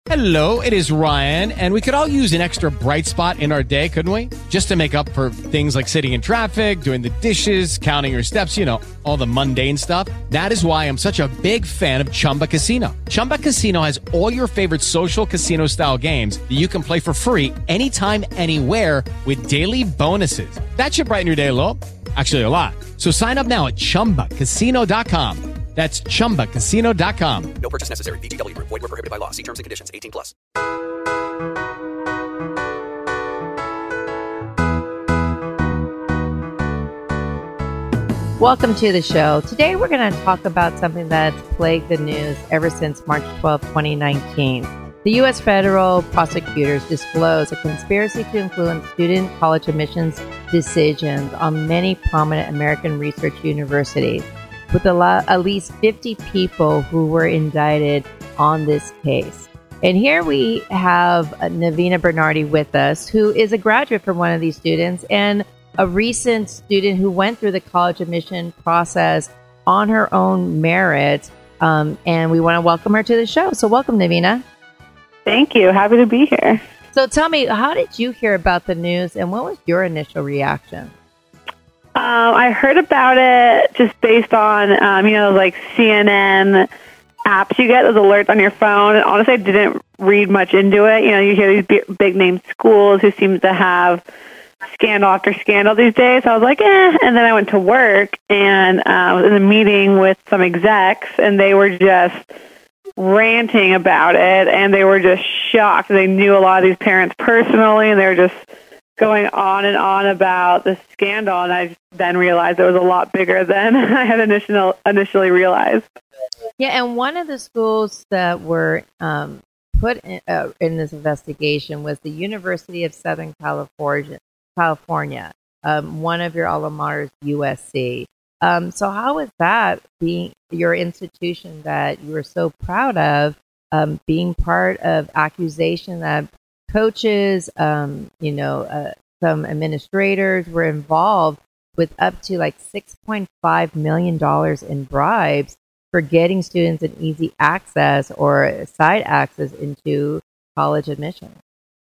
Hello, it is Ryan, and we could all use an extra bright spot in our day, couldn't we? Just to make up for things like sitting in traffic, doing the dishes, counting your steps, all the mundane stuff. That is why I'm such a big fan of Chumba Casino. Chumba Casino has all your favorite social casino-style games that you can play for free anytime, anywhere with daily bonuses. That should brighten your day a little. Actually, a lot. So sign up now at ChumbaCasino.com. That's ChumbaCasino.com. No purchase necessary. VGW Group. Void where prohibited by law. See terms and conditions. 18+. Welcome to the show. Today we're going to talk about something that's plagued the news ever since March 12, 2019. The U.S. federal prosecutors disclosed a conspiracy to influence student college admissions decisions on many prominent American research universities, with at least 50 people who were indicted on this case. And here we have Navina Bernardi with us, who is a graduate from one of these students and a recent student who went through the college admission process on her own merit. And we want to welcome her to the show. So welcome, Navina. Thank you. Happy to be here. So tell me, how did you hear about the news and what was your initial reaction? I heard about it just based on, like CNN apps you get, those alerts on your phone. And honestly, I didn't read much into it. You hear these big name schools who seem to have scandal after scandal these days. So I was like, And then I went to work and I was in a meeting with some execs and they were just ranting about it and they were just shocked. They knew a lot of these parents personally and they were just going on and on about the scandal, and I then realized it was a lot bigger than I had initially realized. Yeah, and one of the schools that were put in this investigation was the University of Southern California, one of your alma maters, USC. So how was that, being your institution that you were so proud of, being part of accusation that coaches, some administrators were involved with up to like $6.5 million in bribes for getting students an easy access or side access into college admission?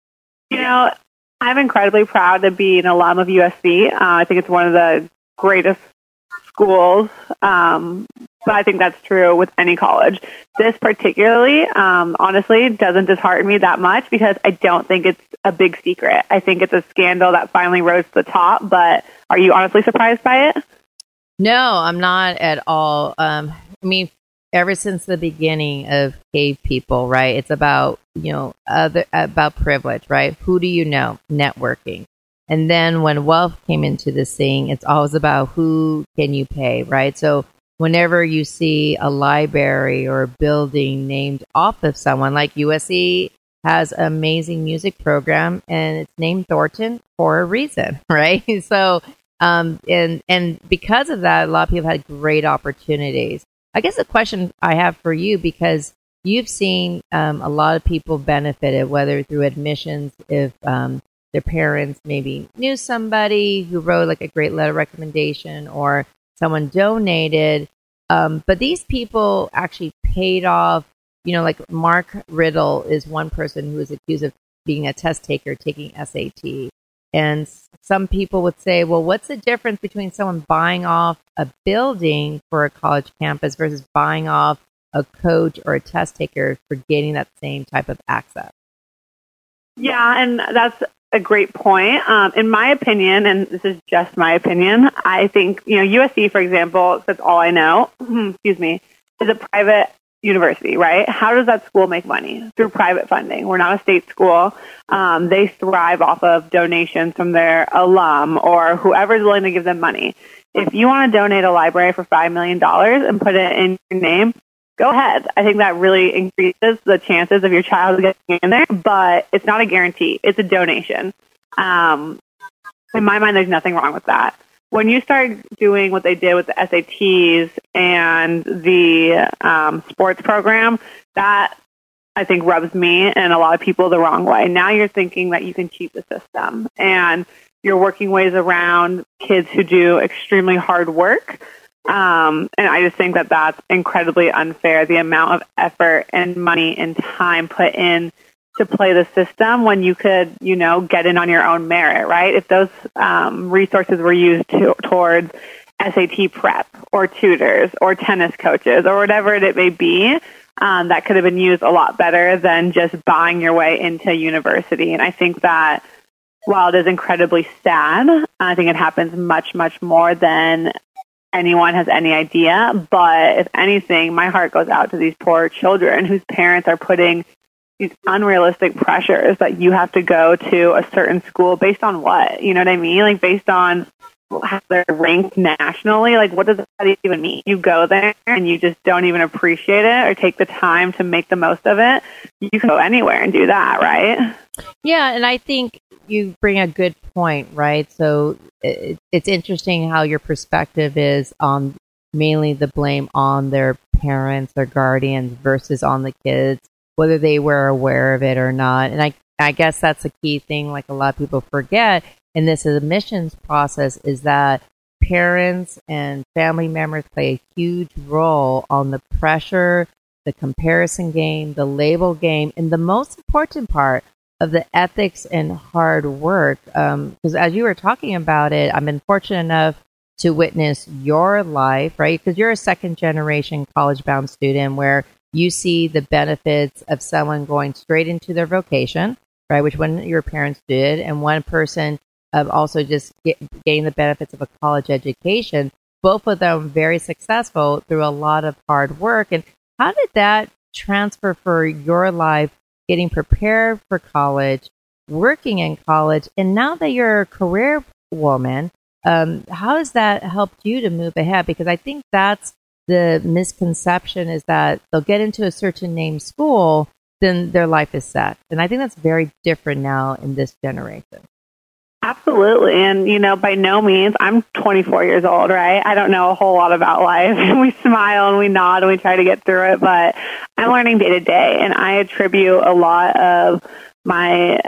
I'm incredibly proud to be an alum of USC. I think it's one of the greatest schools, but I think that's true with any college. This particularly, honestly, doesn't dishearten me that much because I don't think it's a big secret. I think it's a scandal that finally rose to the top, but are you honestly surprised by it? No, I'm not at all. Ever since the beginning of Cave People, right? It's about, about privilege, right? Who do you know? Networking. And then when wealth came into the scene, it's always about who can you pay, right? So whenever you see a library or a building named off of someone, like USC has an amazing music program and it's named Thornton for a reason, right? So, and because of that, a lot of people had great opportunities. I guess the question I have for you, because you've seen a lot of people benefited, whether through admissions, if their parents maybe knew somebody who wrote like a great letter of recommendation or someone donated. But these people actually paid off, like Mark Riddle is one person who is accused of being a test taker, taking SAT. And some people would say, well, what's the difference between someone buying off a building for a college campus versus buying off a coach or a test taker for getting that same type of access? Yeah, and that's a great point. In my opinion, and this is just my opinion, I think, USC, for example, that's all I know, is a private university, right? How does that school make money? Through private funding. We're not a state school. They thrive off of donations from their alum or whoever's willing to give them money. If you want to donate a library for $5 million and put it in your name, go ahead. I think that really increases the chances of your child getting in there, but it's not a guarantee. It's a donation. In my mind, there's nothing wrong with that. When you start doing what they did with the SATs and the sports program, that I think rubs me and a lot of people the wrong way. Now you're thinking that you can cheat the system and you're working ways around kids who do extremely hard work. And I just think that that's incredibly unfair, the amount of effort and money and time put in to play the system when you could, get in on your own merit, right? If those resources were used towards SAT prep or tutors or tennis coaches or whatever it may be, that could have been used a lot better than just buying your way into university. And I think that while it is incredibly sad, I think it happens much, much more than anyone has any idea. But if anything, my heart goes out to these poor children whose parents are putting these unrealistic pressures that you have to go to a certain school based on what? You know what I mean? Like based on how they're ranked nationally. Like what does that even mean? You go there and you just don't even appreciate it or take the time to make the most of it. You can go anywhere and do that, right? Yeah, and I think you bring a good point, right? So it's interesting how your perspective is on mainly the blame on their parents or guardians versus on the kids, whether they were aware of it or not. And I guess that's a key thing, like a lot of people forget in this admissions process, is that parents and family members play a huge role on the pressure, the comparison game, the label game, and the most important part of the ethics and hard work. Because as you were talking about it, I've been fortunate enough to witness your life, right? Because you're a second generation college bound student where you see the benefits of someone going straight into their vocation, right? Which one your parents did, and one person also just getting the benefits of a college education. Both of them very successful through a lot of hard work. And how did that transfer for your life, getting prepared for college, working in college, and now that you're a career woman, how has that helped you to move ahead? Because I think that's the misconception, is that they'll get into a certain name school, then their life is set. And I think that's very different now in this generation. Absolutely. And, by no means, I'm 24 years old, right? I don't know a whole lot about life. We smile and we nod and we try to get through it, but I'm learning day to day. And I attribute a lot of my,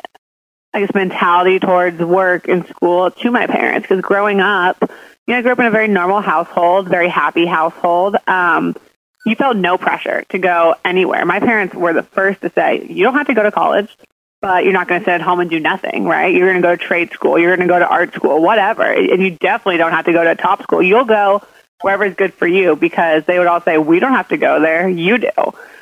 mentality towards work and school to my parents. Because growing up, I grew up in a very normal household, very happy household. You felt no pressure to go anywhere. My parents were the first to say, you don't have to go to college, but you're not going to sit at home and do nothing, right? You're going to go to trade school. You're going to go to art school, whatever. And you definitely don't have to go to a top school. You'll go wherever is good for you, because they would all say, we don't have to go there. You do.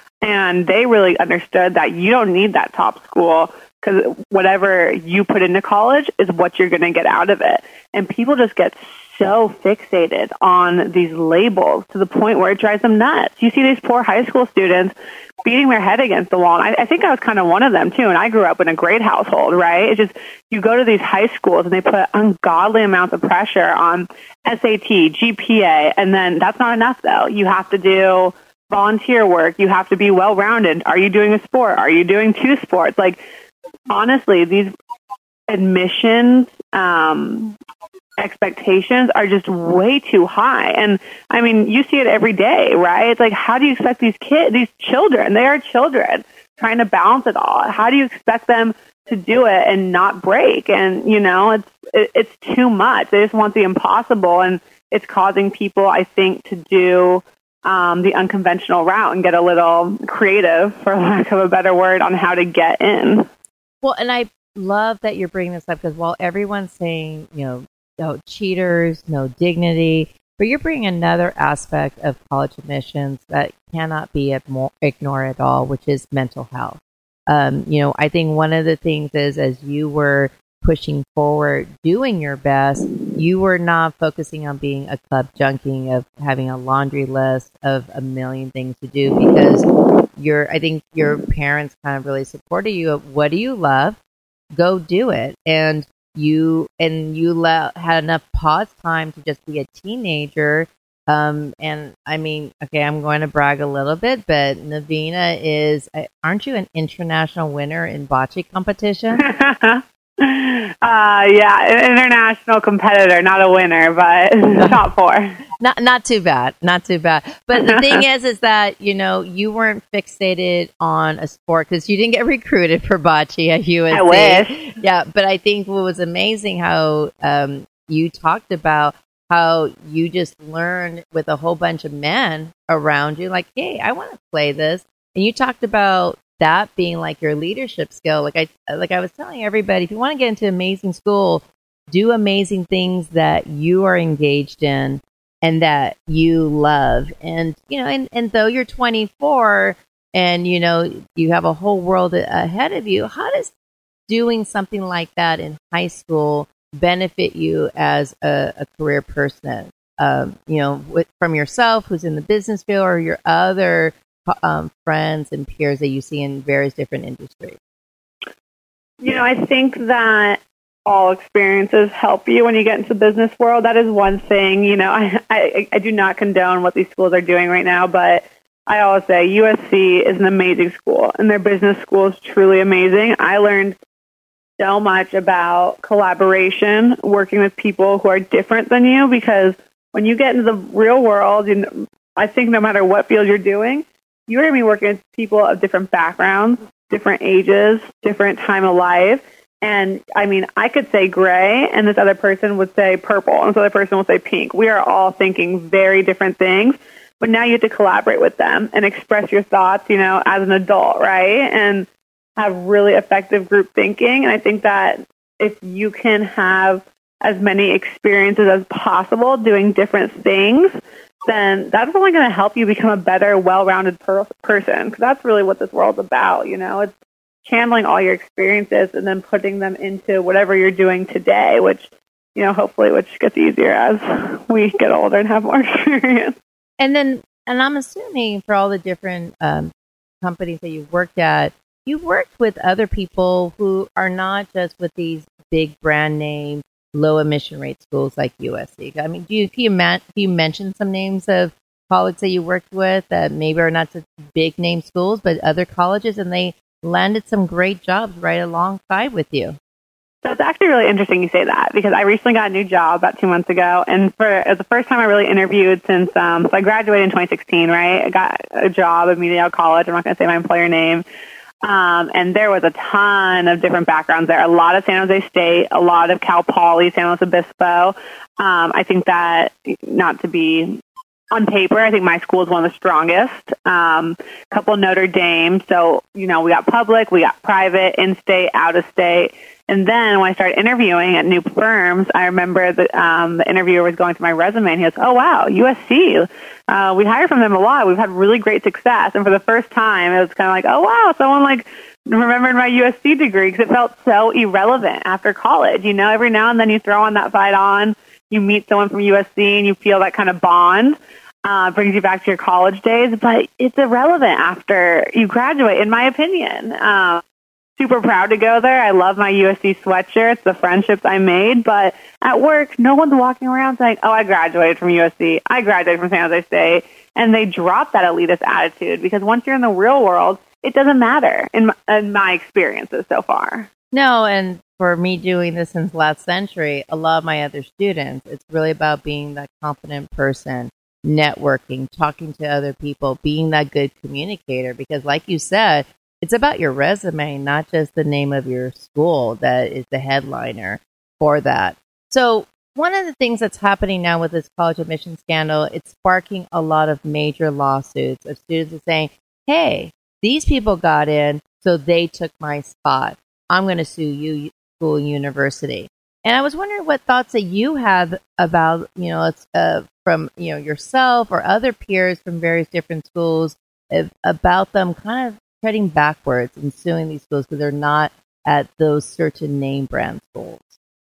And they really understood that you don't need that top school, because whatever you put into college is what you're going to get out of it. And people just get so fixated on these labels to the point where it drives them nuts. You see these poor high school students beating their head against the wall. And I think I was kind of one of them too. And I grew up in a great household, right? It's just, you go to these high schools and they put ungodly amounts of pressure on SAT, GPA. And then that's not enough though. You have to do volunteer work. You have to be well-rounded. Are you doing a sport? Are you doing two sports? Like, honestly, these admissions, expectations are just way too high. And you see it every day, right? It's like, how do you expect these children, they are children trying to balance it all. How do you expect them to do it and not break? And, it's too much. They just want the impossible. And it's causing people, I think, to do the unconventional route and get a little creative, for lack of a better word, on how to get in. Well, and I love that you're bringing this up, because while everyone's saying, no cheaters, no dignity, but you're bringing another aspect of college admissions that cannot be ignored at all, which is mental health. I think one of the things is, as you were pushing forward, doing your best, you were not focusing on being a club junkie, of having a laundry list of a million things to do, because I think your parents kind of really supported you of, what do you love? Go do it. And you had enough pause time to just be a teenager. And I'm going to brag a little bit, but Navina aren't you an international winner in bocce competition? Yeah, an international competitor, not a winner, but top four. Not too bad. Not too bad. But the thing is that, you weren't fixated on a sport, because you didn't get recruited for bocce at USC. I wish. Yeah, but I think what was amazing how you talked about how you just learned with a whole bunch of men around you, like, hey, I want to play this. And you talked about that being like your leadership skill. Like I was telling everybody, if you want to get into amazing school, do amazing things that you are engaged in and that you love. And, and though you're 24 and, you have a whole world ahead of you, how does doing something like that in high school benefit you as a career person? From yourself, who's in the business field, or your other friends and peers that you see in various different industries? I think that all experiences help you when you get into the business world. That is one thing. I do not condone what these schools are doing right now, but I always say USC is an amazing school, and their business school is truly amazing. I learned so much about collaboration, working with people who are different than you, because when you get into the real world, I think no matter what field you're doing, you're going to be working with people of different backgrounds, different ages, different time of life. And I mean, I could say gray, and this other person would say purple, and this other person would say pink. We are all thinking very different things, but now you have to collaborate with them and express your thoughts, as an adult, right? And have really effective group thinking. And I think that if you can have as many experiences as possible doing different things, then that's only going to help you become a better, well-rounded person. Because that's really what this world's about. It's channeling all your experiences and then putting them into whatever you're doing today, which, hopefully, which gets easier as we get older and have more experience. And I'm assuming for all the different companies that you've worked at, you've worked with other people who are not just with these big brand name, low emission rate schools like USC. I mean, can you mention some names of colleagues that you worked with that maybe are not such big name schools, but other colleges, and they landed some great jobs right alongside with you? So it's actually really interesting you say that, because I recently got a new job about 2 months ago, and it was the first time I really interviewed since, so I graduated in 2016, right? I got a job immediately out of college. I'm not going to say my employer name. And there was a ton of different backgrounds there. A lot of San Jose State, a lot of Cal Poly, San Luis Obispo. I think that, not to be on paper, I think my school is one of the strongest. Couple Notre Dame. So, we got public, we got private, in-state, out-of-state. And then when I started interviewing at new firms, I remember the interviewer was going through my resume, and he goes, "Oh, wow, USC. We hire from them a lot. We've had really great success." And for the first time, it was kind of like, oh, wow, someone remembered my USC degree, because it felt so irrelevant after college. Every now and then you throw on that fight on, you meet someone from USC, and you feel that kind of bond. Brings you back to your college days, but it's irrelevant after you graduate, in my opinion. Super proud to go there. I love my USC sweatshirts, the friendships I made, but at work, no one's walking around saying, "Oh, I graduated from USC. I graduated from San Jose State." And they drop that elitist attitude, because once you're in the real world, it doesn't matter in my experiences so far. No, and for me doing this since last century, a lot of my other students, it's really about being that confident person, networking, talking to other people, being that good communicator, because like you said, it's about your resume, not just the name of your school that is the headliner for that. So one of the things that's happening now with this college admission scandal, it's sparking a lot of major lawsuits of students saying, hey, these people got in, so they took my spot. I'm going to sue you, school and university. And I was wondering what thoughts that you have about, from, yourself or other peers from various different schools about them kind of treading backwards and suing these schools because they're not at those certain name brand schools.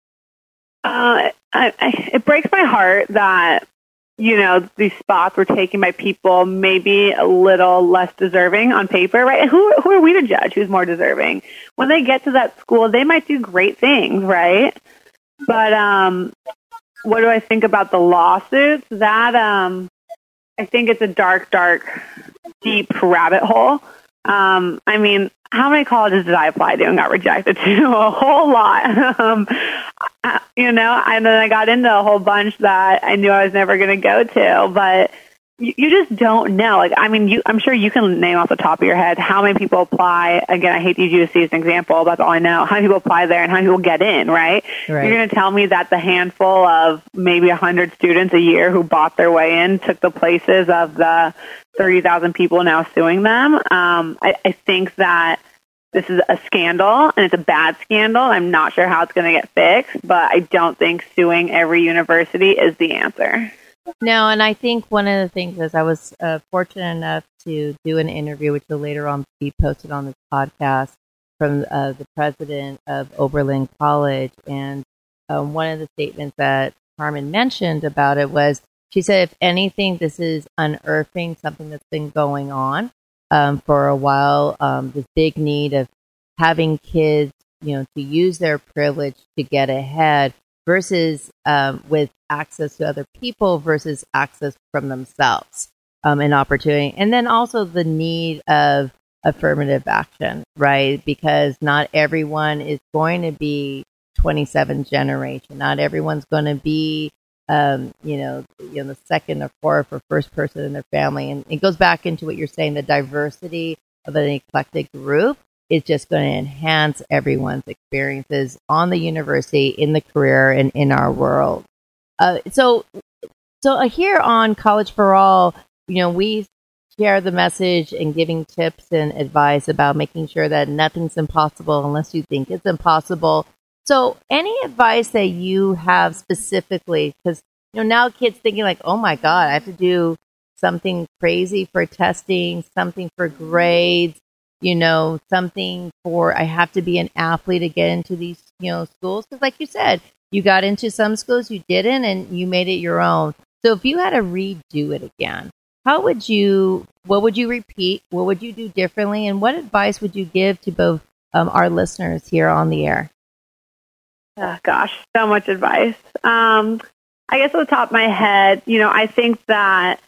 It breaks my heart that, these spots were taken by people maybe a little less deserving on paper, right? Who are we to judge who's more deserving? When they get to that school, they might do great things, right? But what do I think about the lawsuits? That I think it's a dark, deep rabbit hole. I mean, how many colleges did I apply to and got rejected to? A whole lot. And then I got into a whole bunch that I knew I was never going to go to. But you just don't know. Like, I mean, I'm sure you can name off the top of your head how many people apply. Again, I hate to use USC as an example. That's all I know. How many people apply there and how many people get in, right? You're going to tell me that the handful of maybe 100 students a year who bought their way in took the places of the 30,000 people now suing them. I think that this is a scandal, and it's a bad scandal. I'm not sure how it's going to get fixed, but I don't think suing every university is the answer. No, and I think one of the things is I was fortunate enough to do an interview, which will later on be posted on this podcast, from the president of Oberlin College. And one of the statements that Carmen mentioned about it was, she said, if anything, this is unearthing something that's been going on for a while, this big need of having kids, to use their privilege to get ahead versus with access to other people versus access from themselves and opportunity. And then also the need of affirmative action, right? Because not everyone is going to be 27th generation. Not everyone's going to be, the second or fourth or first person in their family. And it goes back into what you're saying, the diversity of an eclectic group is just going to enhance everyone's experiences on the university, in the career, and in our world. So here on College for All, we share the message and giving tips and advice about making sure that nothing's impossible unless you think it's impossible. So any advice that you have specifically, because now kids thinking like, oh my God, I have to do something crazy for testing, something for grades, something for, I have to be an athlete to get into these, schools. Because like you said, you got into some schools, you didn't, and you made it your own. So if you had to redo it again, what would you repeat? What would you do differently? And what advice would you give to both our listeners here on the air? Oh, gosh, so much advice. I guess at the top of my head, I think that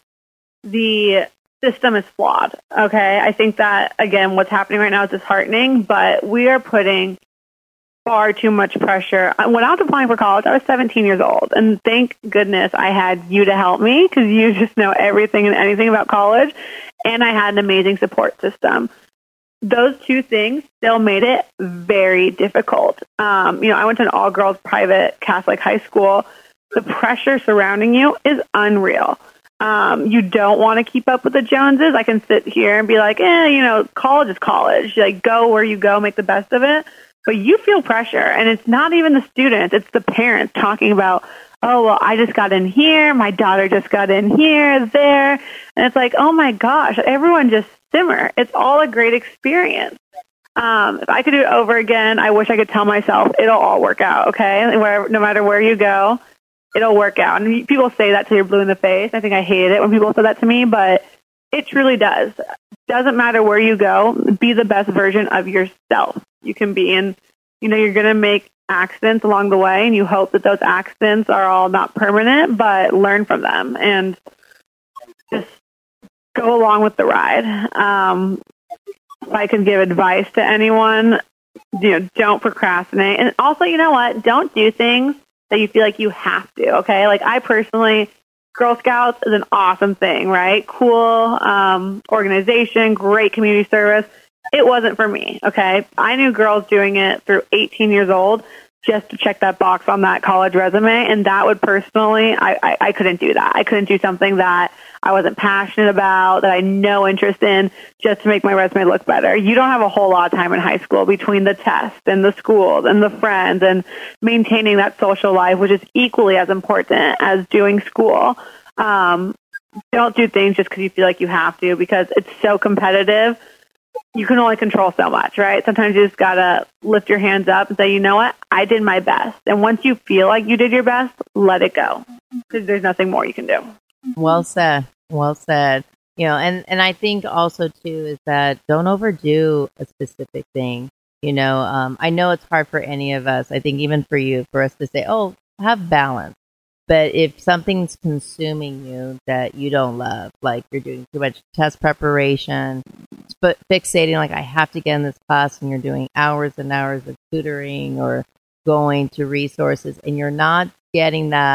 the system is flawed. Okay. I think that, again, what's happening right now is disheartening, but we are putting far too much pressure. When I was applying for college, I was 17 years old, and thank goodness I had you to help me, because you just know everything and anything about college, and I had an amazing support system. Those two things still made it very difficult. I went to an all-girls private Catholic high school. The pressure surrounding you is unreal. You don't want to keep up with the Joneses. I can sit here and be like, college is college. Like, go where you go, make the best of it. But you feel pressure, and it's not even the students. It's the parents talking about, oh, well, I just got in here. My daughter just got in here, there. And it's like, oh, my gosh, everyone just simmer. It's all a great experience. If I could do it over again, I wish I could tell myself it'll all work out, okay? No matter where you go, it'll work out. And people say that till you're blue in the face. I think I hate it when people say that to me, but it truly does. Doesn't matter where you go, be the best version of yourself you can be. And, you're going to make accidents along the way, and you hope that those accidents are all not permanent, but learn from them and just go along with the ride. If I could give advice to anyone, don't procrastinate. And also, you know what? Don't do things that you feel like you have to, okay? Like, I personally, Girl Scouts is an awesome thing, right? Cool organization, great community service. It wasn't for me, okay? I knew girls doing it through 18 years old just to check that box on that college resume, and that would personally, I couldn't do that. I couldn't do something that I wasn't passionate about, that I had no interest in, just to make my resume look better. You don't have a whole lot of time in high school between the tests and the schools and the friends and maintaining that social life, which is equally as important as doing school. Don't do things just because you feel like you have to, because it's so competitive. You can only control so much, right? Sometimes you just got to lift your hands up and say, you know what? I did my best. And once you feel like you did your best, let it go, because there's nothing more you can do. Well said. Well said. And I think also too is that don't overdo a specific thing. I know it's hard for any of us. I think even for you, for us to say, oh, have balance. But if something's consuming you that you don't love, like you're doing too much test preparation, but fixating like I have to get in this class, and you're doing hours and hours of tutoring or going to resources, and you're not getting that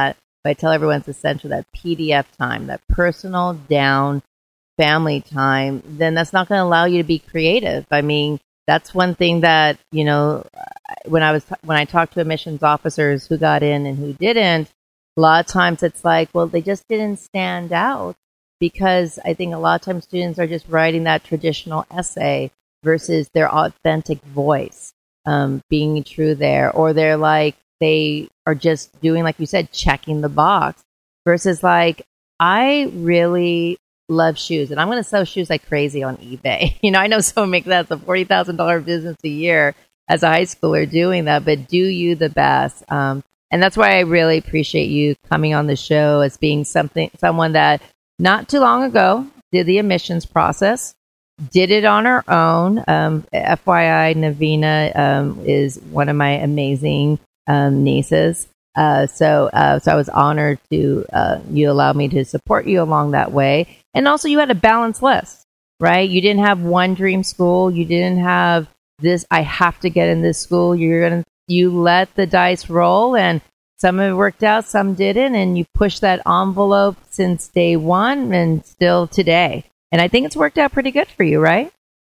but I tell everyone it's essential, that PDF time, that personal down family time, then that's not going to allow you to be creative. I mean, that's one thing that, when I talked to admissions officers who got in and who didn't, a lot of times it's like, well, they just didn't stand out, because I think a lot of times students are just writing that traditional essay versus their authentic voice being true there, or they are just doing, like you said, checking the box, versus like, I really love shoes and I'm going to sell shoes like crazy on eBay. I know someone makes that a $40,000 business a year as a high schooler doing that, but do you the best. And that's why I really appreciate you coming on the show as being someone that not too long ago did the admissions process, did it on her own. FYI, Navina is one of my amazing nieces. So I was honored to you allow me to support you along that way. And also, you had a balanced list, right? You didn't have one dream school. You didn't have this, I have to get in this school. You let the dice roll, and some of it worked out, some didn't, and you pushed that envelope since day one and still today. And I think it's worked out pretty good for you, right?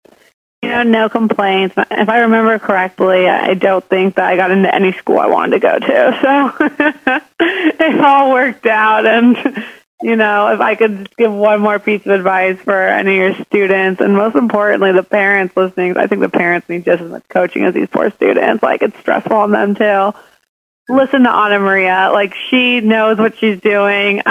No complaints. If I remember correctly, I don't think that I got into any school I wanted to go to. So it all worked out. And, if I could give one more piece of advice for any of your students, and most importantly, the parents listening, I think the parents need just as much coaching as these poor students. Like, it's stressful on them, too. Listen to Anna Maria. Like, she knows what she's doing.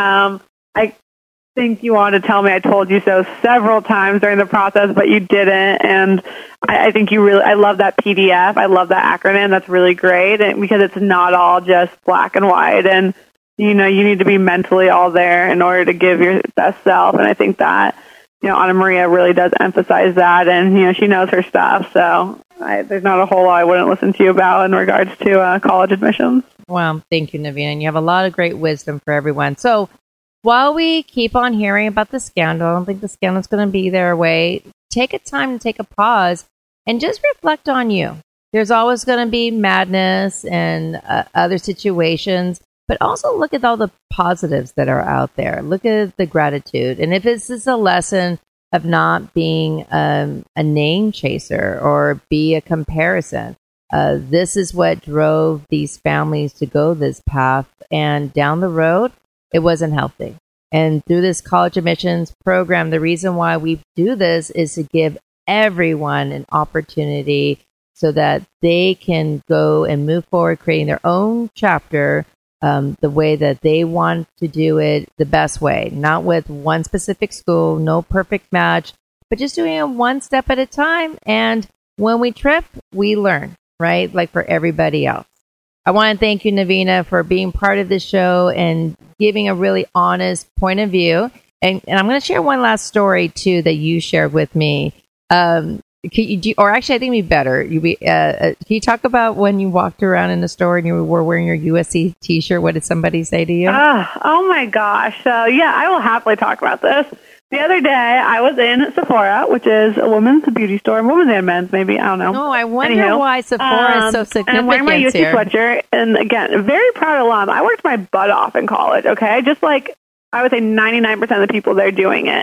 I think you wanted to tell me I told you so several times during the process, but you didn't. And I think I love that PDF. I love that acronym. That's really great, and because it's not all just black and white. And, you need to be mentally all there in order to give your best self. And I think that, Anna Maria really does emphasize that. And, she knows her stuff. So there's not a whole lot I wouldn't listen to you about in regards to college admissions. Well, thank you, Navina. And you have a lot of great wisdom for everyone. So, while we keep on hearing about the scandal, I don't think the scandal is going to be their way. Take a time to take a pause and just reflect on you. There's always going to be madness and other situations, but also look at all the positives that are out there. Look at the gratitude. And if this is a lesson of not being a name chaser or be a comparison, this is what drove these families to go this path. And down the road, it wasn't healthy. And through this college admissions program, the reason why we do this is to give everyone an opportunity so that they can go and move forward, creating their own chapter the way that they want to do it, the best way, not with one specific school, no perfect match, but just doing it one step at a time. And when we trip, we learn, right? Like for everybody else. I want to thank you, Navina, for being part of this show and giving a really honest point of view. And I'm going to share one last story, too, that you shared with me. Or actually, I think it'd be better. Can you talk about when you walked around in the store and you were wearing your USC T-shirt? What did somebody say to you? Oh, my gosh. So, yeah, I will happily talk about this. The other day, I was in Sephora, which is a women's beauty store, women's and men's, maybe. I don't know. No, I wonder why Sephora is so significant. And I'm wearing my USC sweatshirt. And again, very proud alum. I worked my butt off in college, okay? Just like I would say 99% of the people there doing it.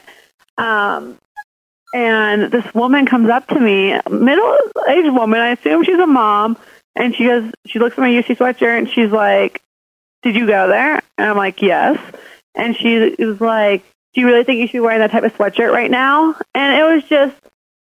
And this woman comes up to me, middle-aged woman. I assume she's a mom. And she looks at my USC sweatshirt and she's like, "Did you go there?" And I'm like, "Yes." And she was like, "Do you really think you should be wearing that type of sweatshirt right now?" And it was just,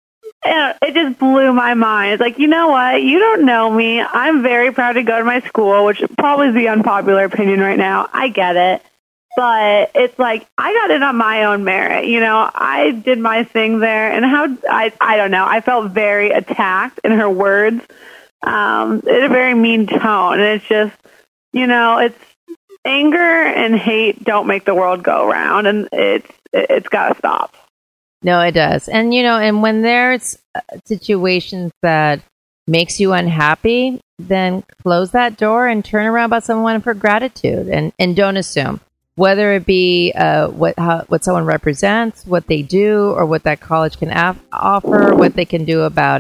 it just blew my mind. It's like, you know what? You don't know me. I'm very proud to go to my school, which probably is the unpopular opinion right now. I get it. But it's like, I got it on my own merit. I did my thing there. And I don't know. I felt very attacked in her words. In a very mean tone. And it's just, it's anger and hate don't make the world go round, and it's got to stop. No, it does. And, and when there's situations that makes you unhappy, then close that door and turn around about someone for gratitude and don't assume. Whether it be what someone represents, what they do, or what that college can offer, what they can do about it.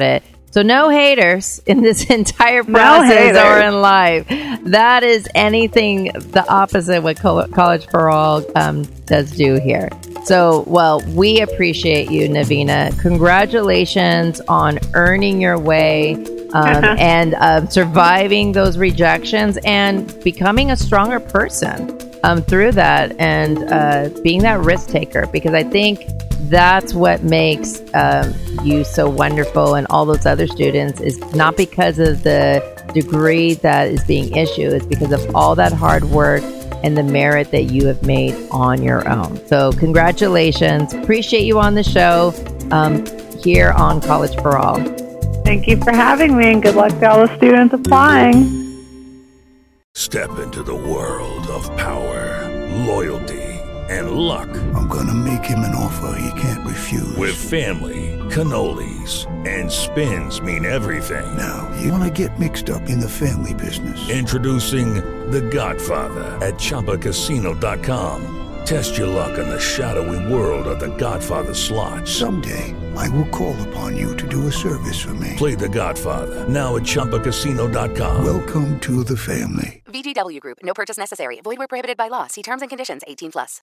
So no haters in this entire process or in life. That is anything the opposite what College for All does do here. So, well, we appreciate you, Navina. Congratulations on earning your way and surviving those rejections and becoming a stronger person through that and being that risk taker, because I think that's what makes you so wonderful and all those other students is not because of the degree that is being issued, it's because of all that hard work and the merit that you have made on your own. So congratulations. Appreciate you on the show here on College for All. Thank you for having me, and good luck to all the students applying. Step into the world of power, loyalty, and luck. I'm gonna make him an offer he can't refuse. With family, cannolis, and spins mean everything. Now, you wanna get mixed up in the family business. Introducing The Godfather at ChumbaCasino.com. Test your luck in the shadowy world of The Godfather slot. Someday, I will call upon you to do a service for me. Play The Godfather now at ChumbaCasino.com. Welcome to the family. VGW Group. No purchase necessary. Void where prohibited by law. See terms and conditions. 18+.